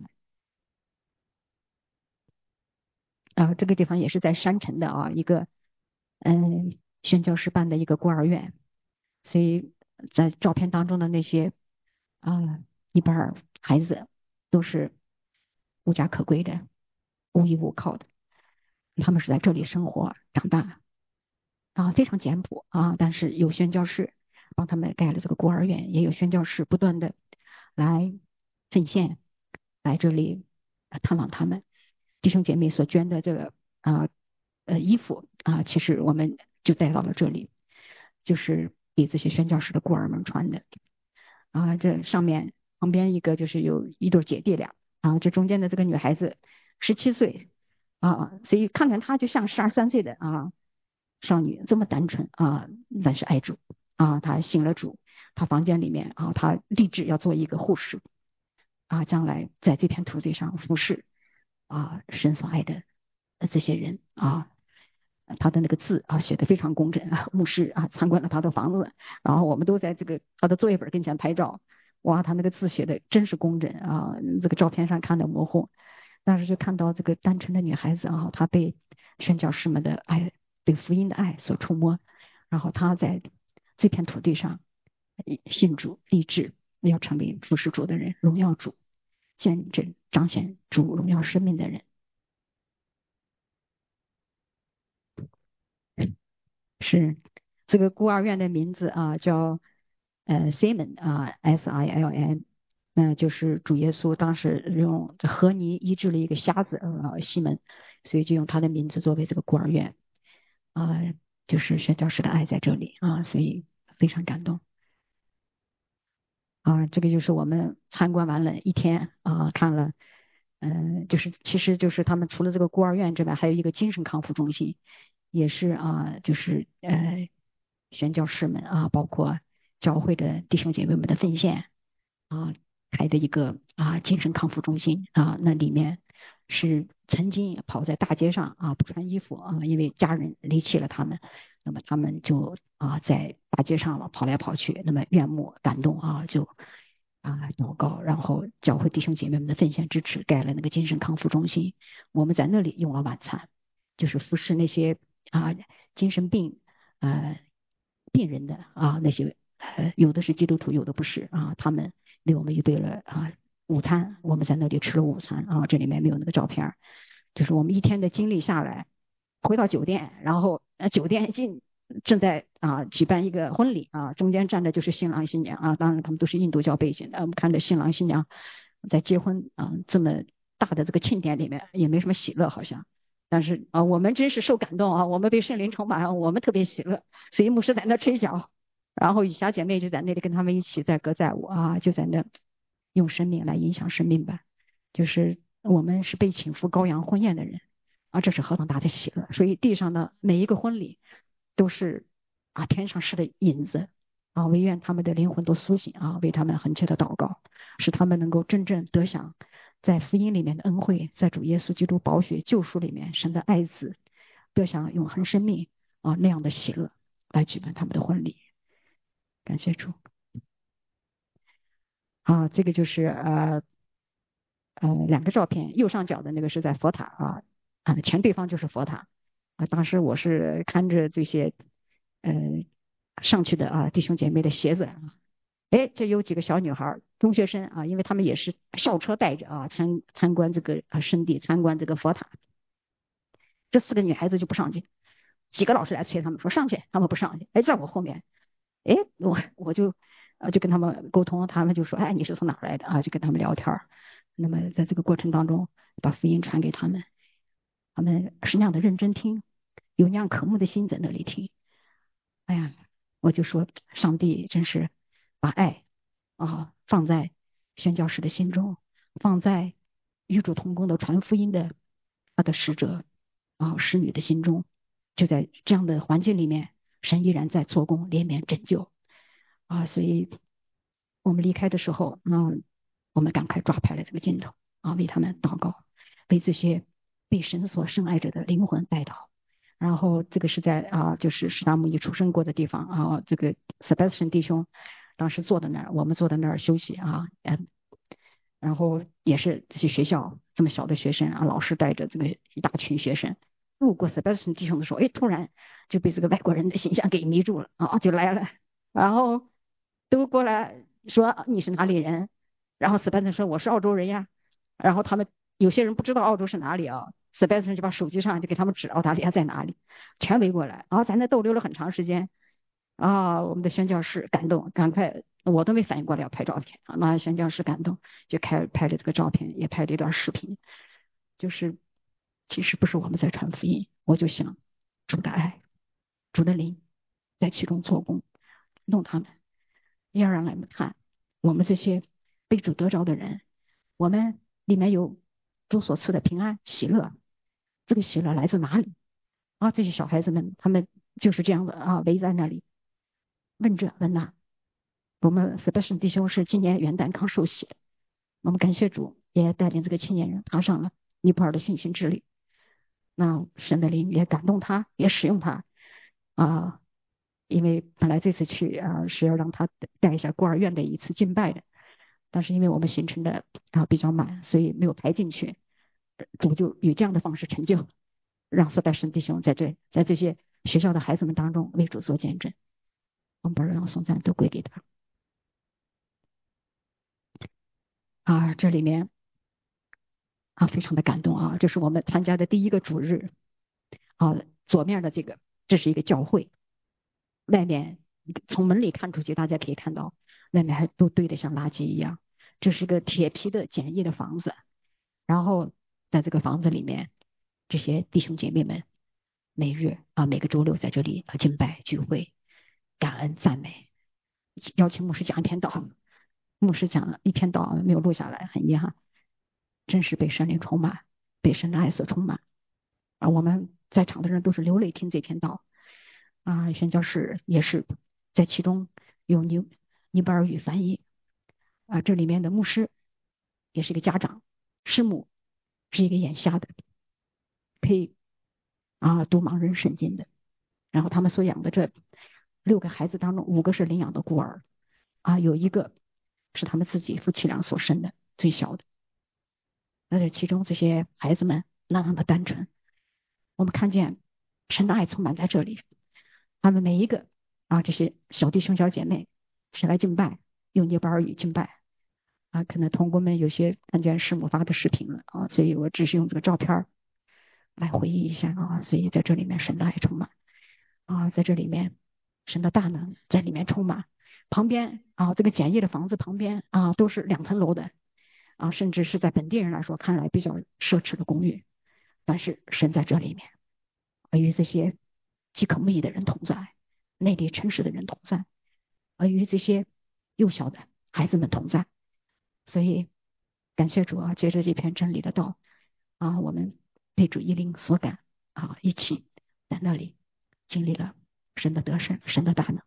啊，这个地方也是在山城的啊一个宣教师办的一个孤儿院，所以在照片当中的那些尼泊尔孩子都是无家可归的，无依无靠的，他们是在这里生活长大啊，非常简朴啊，但是有宣教士帮他们盖了这个孤儿院，也有宣教士不断的来奉献，来这里探望他们弟兄姐妹所捐的这个衣服啊，其实我们就带到了这里，就是给这些宣教士的孤儿们穿的啊。这上面旁边一个就是有一对姐弟俩啊，这中间的这个女孩子17岁啊，所以看看她就像12、13岁的啊少女，这么单纯啊，但是爱主啊，她信了主，她房间里面啊，她立志要做一个护士啊，将来在这片土地上服侍啊神所爱的这些人啊。他的那个字啊写的非常工整啊，牧师啊参观了他的房子，然后我们都在这个他的作业本跟前拍照，哇，他那个字写的真是工整啊，这个照片上看的模糊，但是就看到这个单纯的女孩子啊，她被宣教师们的爱，对福音的爱所触摸，然后她在这片土地上信主立志要成为服侍主的人，荣耀主，见证彰显主荣耀生命的人。是这个孤儿院的名字啊，叫Simon 啊，SILM，那就是主耶稣当时用这河泥医治了一个瞎子西门，所以就用他的名字作为这个孤儿院啊，就是宣教师的爱在这里啊，所以非常感动。 这个就是我们参观完了一天看了，其实就是他们除了这个孤儿院之外，还有一个精神康复中心，也是就是宣教士们包括教会的弟兄姐妹们的奉献啊，开的一个精神康复中心那里面是曾经跑在大街上不穿衣服因为家人离弃了他们，那么他们就在大街上了跑来跑去，那么愿慕感动就祷告，然后教会弟兄姐妹们的奉献支持，盖了那个精神康复中心。我们在那里用了晚餐，就是服侍那些精神病呃病人的那些有的是基督徒，有的不是他们为我们预备了午餐，我们在那里吃了午餐这里面没有那个照片，就是我们一天的经历下来，回到酒店，然后酒店正在举办一个婚礼中间站的就是新郎新娘当然他们都是印度教背景的，我们看着新郎新娘在结婚这么大的这个庆典里面也没什么喜乐好像，但是我们真是受感动我们被圣灵充满我们特别喜乐，所以牧师在那吹角，然后雨霞姐妹就在那里跟他们一起载歌载舞就在那用生命来影响生命吧，就是我们是被请赴羔羊婚宴的人这是何等大的喜乐！所以地上的每一个婚礼都是天上式的影子唯愿他们的灵魂都苏醒为他们恳切的祷告，使他们能够真正得享在福音里面的恩惠，在主耶稣基督宝血救赎里面神的爱子，得享永恒生命那样的喜乐，来举办他们的婚礼。感谢主这个就是两个照片，右上角的那个是在佛塔前对方就是佛塔当时我是看着这些呃上去的弟兄姐妹的鞋子哎，这有几个小女孩中学生因为他们也是校车带着参观这个圣地，参观这个佛塔，这4个女孩子就不上去，几个老师来催他们说上去，他们不上去，哎，在我后面，哎，我就跟他们沟通，他们就说，哎，你是从哪来的就跟他们聊天那么在这个过程当中，把福音传给他们，他们是那样的认真听，有那样渴慕的心在那里听。哎呀，我就说，上帝真是把爱放在宣教士的心中，放在与主同工的传福音的他的使者使女的心中，就在这样的环境里面，神依然在做工、怜悯、拯救所以我们离开的时候我们赶快抓拍了这个镜头为他们祷告，为这些被神所深爱着的灵魂代祷。然后这个是在就是史达姆尼出生过的地方这个 Sebastian 弟兄当时坐在那儿，我们坐在那儿休息然后也是这些学校这么小的学生老师带着这个一大群学生路过 Sebastian 弟兄的时候，哎，突然就被这个外国人的形象给迷住了就来了，然后都过来说你是哪里人？然后 Sebastian 说我是澳洲人呀，然后他们有些人不知道澳洲是哪里Sebastian 就把手机上就给他们指澳大利亚在哪里，全围过来咱那逗留了很长时间我们的宣教士感动，赶快我都没反应过来要拍照片那宣教士感动就拍了这个照片，也拍了一段视频，就是其实不是我们在传福音，我就想主的爱，主的灵在其中做工，弄他们，要让他们看我们这些被主得着的人，我们里面有主所赐的平安喜乐，这个喜乐来自哪里这些小孩子们他们就是这样的围在那里问这问那。我们 Sebastian 弟兄是今年元旦刚受洗的，我们感谢主，也带领这个青年人踏上了尼泊尔的信心之旅。那神的灵也感动他，也使用他因为本来这次去是要让他带一下孤儿院的一次敬拜的，但是因为我们行程的比较满，所以没有排进去。主就以这样的方式成就，让Sebastian弟兄在这些学校的孩子们当中为主做见证。我们把荣耀颂赞都归给他这里面非常的感动这是我们参加的第一个主日左面的这是一个教会，外面从门里看出去，大家可以看到外面还都堆得像垃圾一样。这是个铁皮的简易的房子，然后在这个房子里面，这些弟兄姐妹们每日每个周六在这里敬拜聚会，感恩赞美，邀请牧师讲一篇道， 牧师讲了一篇道没有录下来，很遗憾。真是被神灵充满，被神的爱所充满啊！我们在场的人都是流泪听这篇道啊，宣教士也是在其中用尼泊尔语翻译啊，这里面的牧师也是一个家长，师母是一个眼瞎的，可以读盲人圣经的。然后他们所养的这6个孩子当中，5个是领养的孤儿啊，有1个是他们自己夫妻俩所生的，最小的。那这其中这些孩子们那样的单纯，我们看见神的爱充满在这里。他们每一个这些小弟兄小姐妹起来敬拜，用尼泊尔语敬拜啊，可能同工们有些看见师母发的视频了啊，所以我只是用这个照片来回忆一下啊。所以在这里面神的爱充满啊，在这里面神的大能在里面充满。旁边这个简易的房子旁边都是2层楼的甚至是在本地人来说看来比较奢侈的公寓，但是神在这里面与这些饥渴慕义的人同在，内地城市的人同在，与这些幼小的孩子们同在。所以感谢主接着这篇真理的道我们被主一灵所感一起在那里经历了神的得胜，神的大能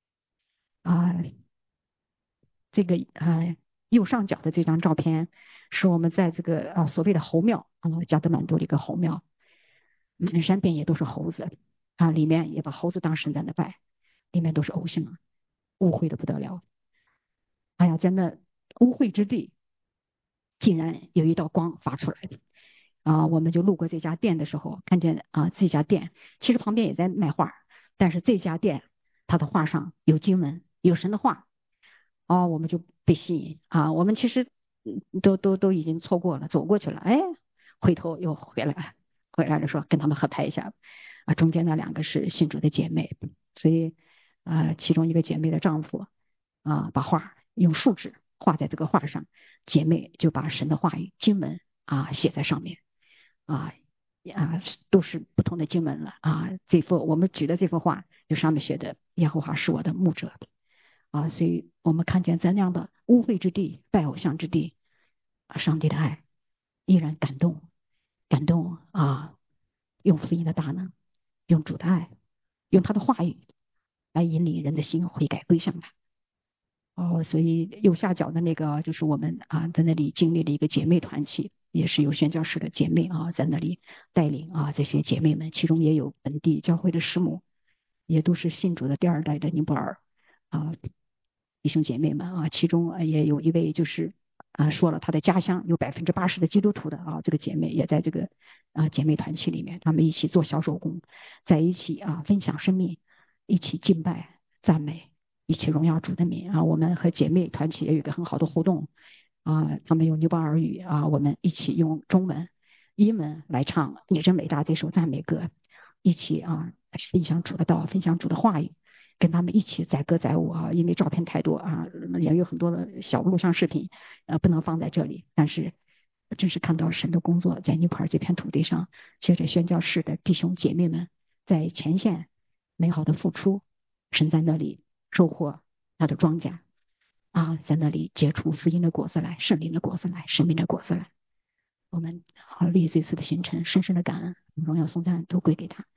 这个右上角的这张照片是我们在这个所谓的猴庙加德满都的一个猴庙，满山遍野都是猴子里面也把猴子当神在那拜，里面都是偶像污秽的不得了。哎呀，在那污秽之地竟然有一道光发出来我们就路过这家店的时候看见这家店其实旁边也在卖画，但是这家店它的画上有经文，有神的话我们就被吸引我们其实都已经错过了，走过去了，哎，回头又回来了，回来了说跟他们合拍一下中间那2个是信主的姐妹，所以其中一个姐妹的丈夫把画用树脂画在这个画上，姐妹就把神的话语经文写在上面啊都是不同的经文了这幅我们举的这幅画就上面写的耶和华是我的牧者所以我们看见在那样的污秽之地拜偶像之地上帝的爱依然感动用福音的大能，用主的爱，用他的话语来引领人的心悔改归向他所以右下角的那个就是我们在那里经历了一个姐妹团契，也是有宣教士的姐妹在那里带领这些姐妹们，其中也有本地教会的师母，也都是信主的第2代的尼泊尔弟兄姐妹们其中也有一位就是说了他的家乡有80%的基督徒的这个姐妹也在这个姐妹团契里面，他们一起做小手工，在一起分享生命，一起敬拜赞美，一起荣耀主的名我们和姐妹团体也有一个很好的互动他们用尼泊尔语我们一起用中文英文来唱你真伟大这首赞美歌，一起分享主的道，分享主的话语，跟他们一起载歌载舞因为照片太多也有很多的小录像视频不能放在这里，但是真是看到神的工作在尼泊尔这片土地上，借着宣教士的弟兄姐妹们在前线美好的付出，神在那里收获他的庄稼在那里结出福音的果子来，圣灵的果子来，生命的果子来。我们为这次的行程深深的感恩，荣耀颂赞都归给他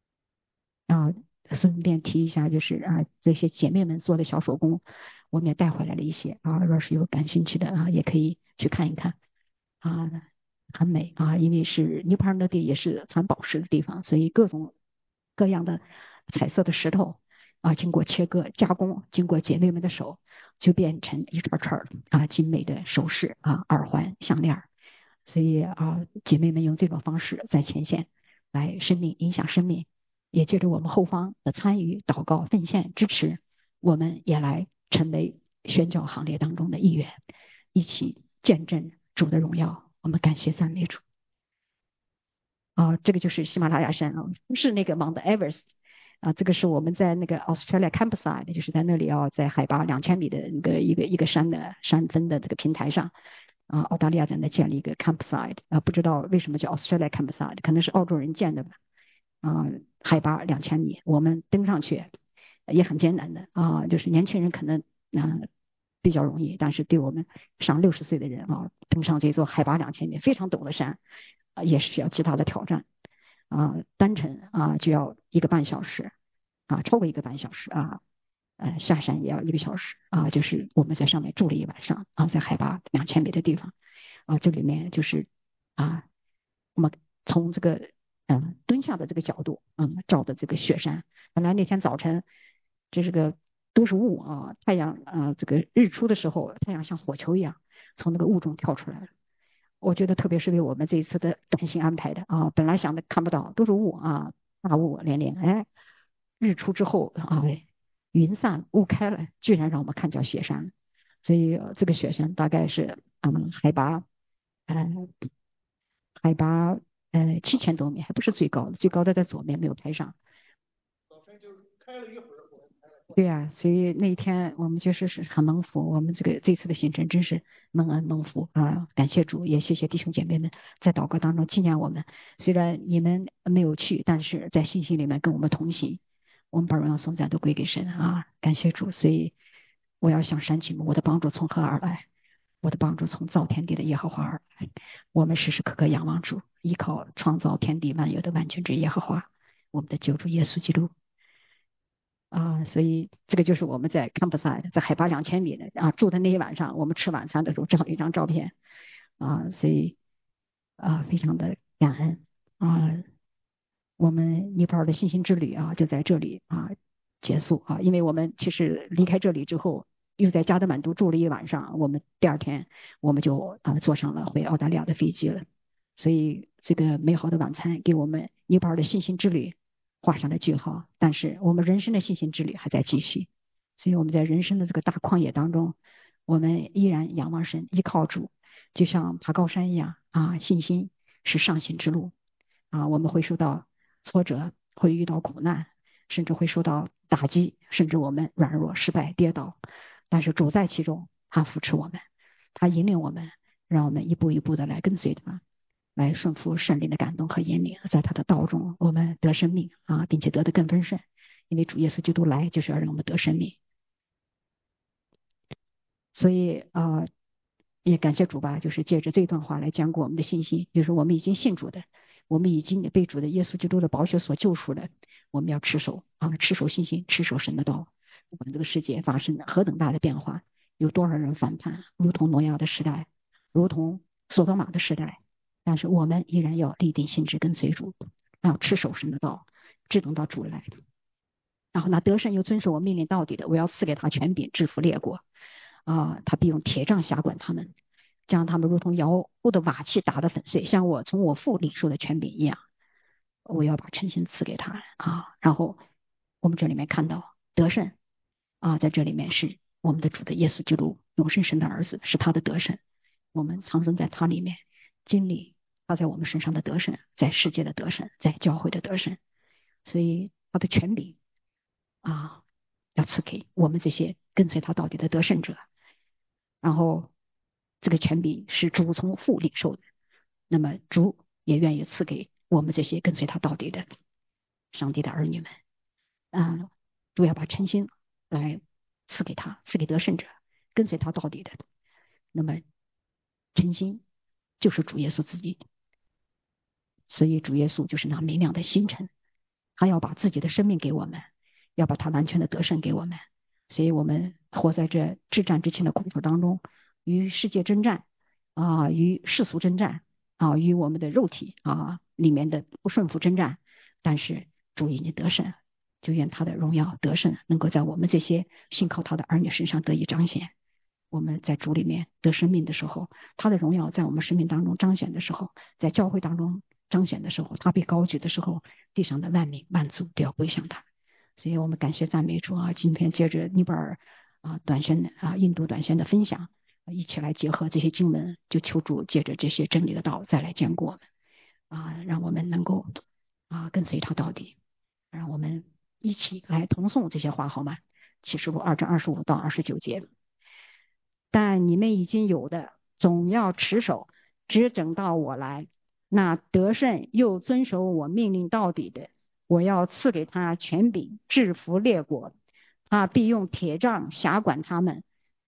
顺便提一下，就是这些姐妹们做的小手工，我们也带回来了一些若是有感兴趣的也可以去看一看很美因为是尼泊尔的地也是产宝石的地方，所以各种各样的彩色的石头经过切割加工，经过姐妹们的手，就变成一串串精美的首饰耳环项链所以姐妹们用这种方式在前线来生命影响生命，也借着我们后方的参与祷告奉献支持，我们也来成为宣教行列当中的一员，一起见证主的荣耀。我们感谢赞美主这个就是喜马拉雅山不是那个 Mount Everest这个是我们在那个 Australia Campsite， 就是在那里在海拔2000米的那个一个山的山峰的这个平台上澳大利亚在那建立一个 campsite 不知道为什么叫 Australia Campsite， 可能是澳洲人建的吧海拔2000米，我们登上去也很艰难的就是年轻人可能比较容易，但是对我们上60岁的人啊，登上这座海拔2000米非常陡的山，也是需要极大的挑战。单程就要1个半小时，超过1个半小时下山也要1个小时就是我们在上面住了一晚上在海拔2000米的地方这里面就是我们从这个蹲下的这个角度照的这个雪山，本来那天早晨这是个都是雾太阳这个日出的时候，太阳像火球一样从那个雾中跳出来了。我觉得特别是为我们这一次的短信安排的本来想的看不到，都是雾大雾连连，哎，日出之后云散雾开了，居然让我们看见雪山。所以这个雪山大概是海拔呃海拔7000多米，还不是最高的，最高的在左面没有拍上。对呀，所以那一天我们确实是很蒙福，我们这次的行程真是蒙恩蒙福感谢主，也谢谢弟兄姐妹们在祷告当中纪念我们。虽然你们没有去，但是在信心里面跟我们同行。我们把荣耀颂赞都归给神感谢主。所以我要向山起目，我的帮助从何而来？我的帮助从造天地的耶和华而来。我们时时刻刻仰望主，依靠创造天地万有的万军之耶和华，我们的救主耶稣基督。所以这个就是我们在 campsite 在海拔2000米的住的那一晚上，我们吃晚餐的时候照了一张照片所以非常的感恩我们尼泊尔的信心之旅就在这里结束因为我们其实离开这里之后，又在加德满都住了一晚上，我们第二天我们就坐上了回澳大利亚的飞机了。所以这个美好的晚餐给我们尼泊尔的信心之旅画上了句号，但是我们人生的信心之旅还在继续。所以我们在人生的这个大旷野当中，我们依然仰望神，依靠主，就像爬高山一样信心是上行之路我们会受到挫折，会遇到苦难，甚至会受到打击，甚至我们软弱、失败、跌倒，但是主在其中，他扶持我们，他引领我们，让我们一步一步的来跟随他，来顺服圣灵的感动和引领，在他的道中，我们得生命并且得的更丰盛，因为主耶稣基督来就是要让我们得生命。所以也感谢主吧，就是借着这段话来讲过我们的信心，就是我们已经信主的，我们已经被主的耶稣基督的宝血所救赎的，我们要持守持守信心，持守神的道。不管这个世界发生了何等大的变化，有多少人反叛，如同挪亚的时代，如同索多玛的时代，但是我们依然要立定心志跟随主，要持守神的道，直等到主来。然后那得胜又遵守我命令到底的，我要赐给他权柄，制服列国他必用铁杖辖管他们，将他们如同窑屋的瓦器打得粉碎，像我从我父领受的权柄一样，我要把诚心赐给他然后我们这里面看到得胜在这里面是我们的主的耶稣基督，永生神的儿子，是他的得胜，我们藏身在他里面，经历他在我们身上的得胜，在世界的得胜，在教会的得胜，所以他的权柄要赐给我们这些跟随他到底的得胜者。然后这个权柄是主从父领受的，那么主也愿意赐给我们这些跟随他到底的上帝的儿女们主要把诚心来赐给他，赐给得胜者，跟随他到底的。那么诚心就是主耶稣自己，所以主耶稣就是那明亮的星辰，他要把自己的生命给我们，要把他完全的得胜给我们。所以我们活在这至战至轻的苦楚当中，与世界征战与世俗征战与我们的肉体里面的不顺服征战，但是主已经得胜，就愿他的荣耀得胜能够在我们这些信靠他的儿女身上得以彰显。我们在主里面得生命的时候，他的荣耀在我们生命当中彰显的时候，在教会当中彰显的时候，他被高举的时候，地上的万民万族都要归向他。所以我们感谢赞美主今天接着尼泊尔短宣印度短宣的分享一起来结合这些经文，就求主借着这些真理的道再来坚固我们让我们能够跟随他到底。让我们一起来同诵这些话好吗？启示录2章25到29节。但你们已经有的，总要持守，直等到我来。那得胜又遵守我命令到底的，我要赐给他权柄，制服列国。他必用铁杖辖管他们，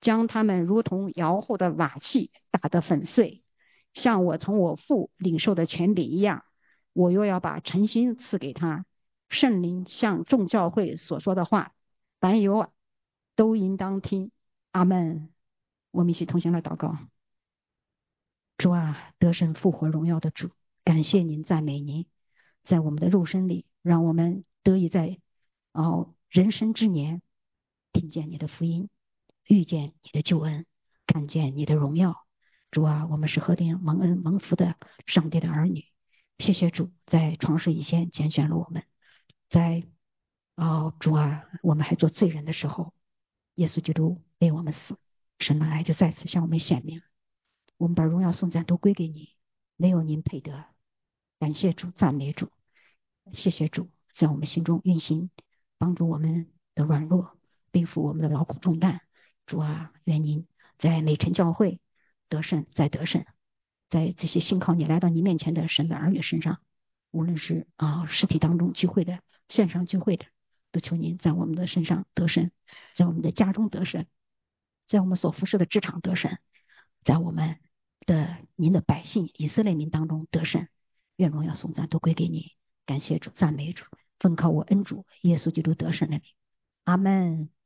将他们如同摇后的瓦器打得粉碎，像我从我父领受的权柄一样。我又要把诚心赐给他。圣灵向众教会所说的话，凡有耳都应当听。阿门。我们一起同心来祷告。主啊，得胜复活荣耀的主，感谢您，赞美您，在我们的肉身里，让我们得以在人生之年听见你的福音，遇见你的救恩，看见你的荣耀。主啊，我们是何等蒙恩蒙福的上帝的儿女。谢谢主，在创世以前拣选了我们，在主啊，我们还做罪人的时候，耶稣基督为我们死，神的爱就再次向我们显明。我们把荣耀颂赞都归给你，没有您配得。感谢主，赞美主，谢谢主在我们心中运行，帮助我们的软弱，背负我们的劳苦重担。主啊，愿您在美城教会得胜，再得胜，在这些信靠你来到你面前的神的儿女身上，无论是实体当中聚会的，线上聚会的，都求您在我们的身上得胜，在我们的家中得胜，在我们所服侍的职场得胜，在我们您的百姓以色列民当中得胜。愿荣耀颂赞都归给你。感谢主，赞美主，奉靠我恩主耶稣基督得胜的名。阿门。